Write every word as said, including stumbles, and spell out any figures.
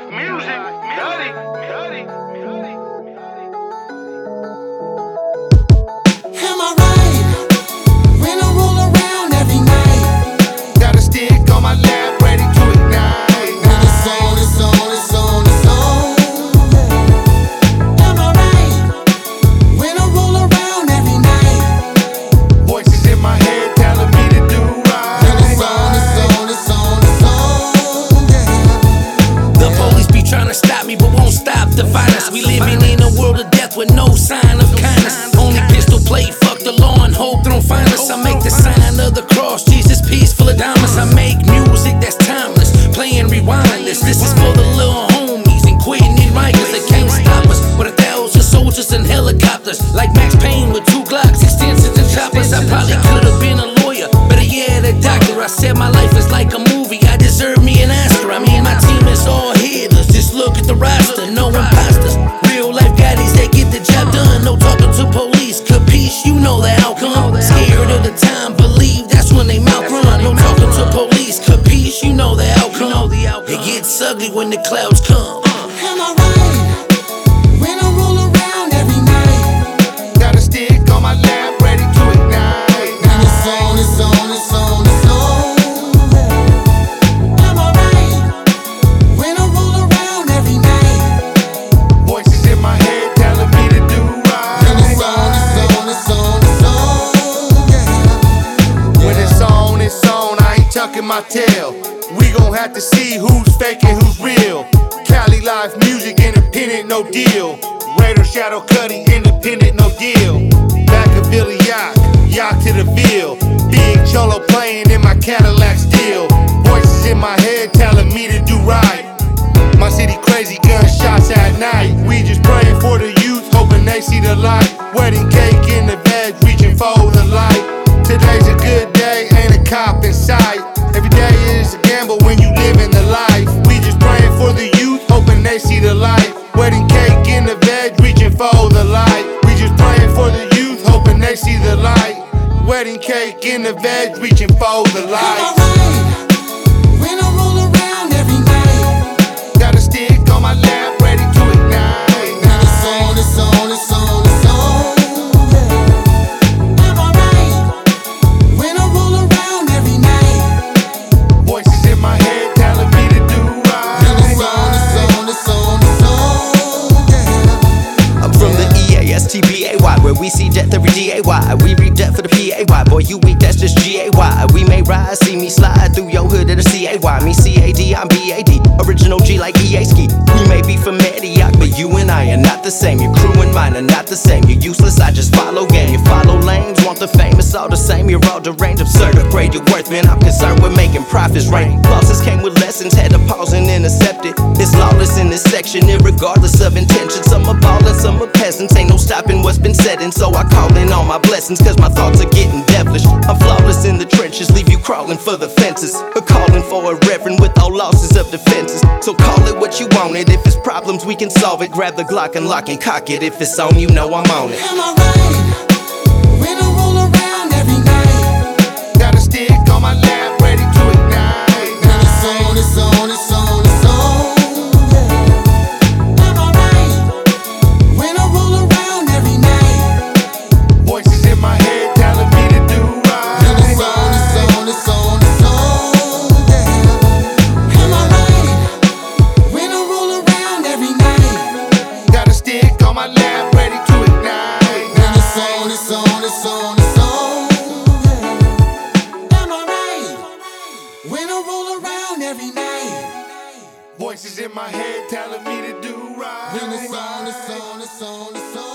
music, got it, got it, got it. Am I right? When I roll around every night, got a stick on my lap, ready to ignite. when it's on, it's on, it's on, it's on. Am I right? When I roll around every night, Voices in my head telling me to do right. when it's on, it's on, it's on, it's on. Yeah. The police be tryna stop me, but won't stop the violence. We living in a world of death with no sign of kindness. Only pistol play, fuck the law and hope they don't find us. I make the sign of the cross, Jesus, peace full of diamonds. I make music that's timeless, playing rewindless. This is for the little homies and quitting in Rikers. They can't stop us with a thousand soldiers and helicopters. Like Max Payne with two Glocks, extensions and choppers. I probably could've been a lawyer, better yeah, the doctor. I said my life is like a movie, I deserve me an Oscar. I mean, my team is all hitters, just look at the roster. No imposters, real life guys that get the job done. No talking to police, capiche, you know the outcome. Scared of the time, believe that's when they mouth run. No talking to police, capiche, you know the outcome. It gets ugly when the clouds come. Am I right? When I roll around every night, Got a stick on my lap, ready to ignite. when it's on, it's on, it's on, it's on. Am I right? When I roll around every night, Voices in my head telling me to do when it's on, it's right. on, it's on, it's on. Yeah. When it's on, it's on, I ain't tucking my tail. We gon' have to see who's fake and who's real. Cali Live music, independent, no deal. Raider Shadow Cuddy, independent, no deal. Back of Billy Yacht, yacht to the Ville. Big Cholo playing in my Cadillac still. Voices in my head telling me to do right. My city crazy, gunshots at night. We just praying for the youth, hoping they see the light. Wedding cake in the bed, reaching for the light. Today's a good day, ain't a cop in sight. Every day is a gamble when you living the life. We just praying for the youth, hoping they see the light. Wedding cake in the bed, reaching for the light. We just praying for the youth, hoping they see the light. Wedding cake in the veg, reaching for the Am light. I right? When I roll around every night, Got a stick on my lap, ready to ignite. when it's on, it's on, it's on, it's on. Am I right? When I roll around every night, Voices in my head telling me to do when it's on, it's right. on, it's on, it's on. Yeah. I'm from the E A S T B A Y, where we see death every D A Y. We read death for the P A Y. Boy, you weak, that's just G A Y. We may rise, see me slide through your hood at a C A Y. Me C A D, I'm B A D. Original G like E A Ski. We may be from Antioch, but you and I are not the same. Your crew and mine are not the same. You're useless, I just follow game. You follow lanes, want the fame, it's all the same. You're all deranged, absurd, upgrade your worth, man. I'm concerned with making profits rain. Losses came with lessons, had to pause and intercept it. It's lawless in this section, irregardless of intention. Some are ballin', some are peasants. Ain't no stopping what's been said, and so I call in all my blessings, cause my thoughts are getting devilish. I'm flawless in the trenches, leave you crawling for the fences. Or calling for a reverend with all losses of defenses. So call it what you want it. If it's problems, we can solve it. Grab the Glock and lock and cock it. If it's on, you know I'm on it. Am I right? When I roll around every night, Got a stick on my lap, ready to ignite. when it's on, it's on, it's on, it's on. Am I right? When I roll around every night, Voices in my head telling me to do when it's on, it's right. on, it's on, it's on. Yeah. Am I right? When I roll around every night, Got a stick on my lap, ready to ignite. when it's on, it's on, it's on, it's on. Yeah. Am I right? When I roll around every night, Voices in my head telling me to do right. when it's on, it's on, it's on, it's on.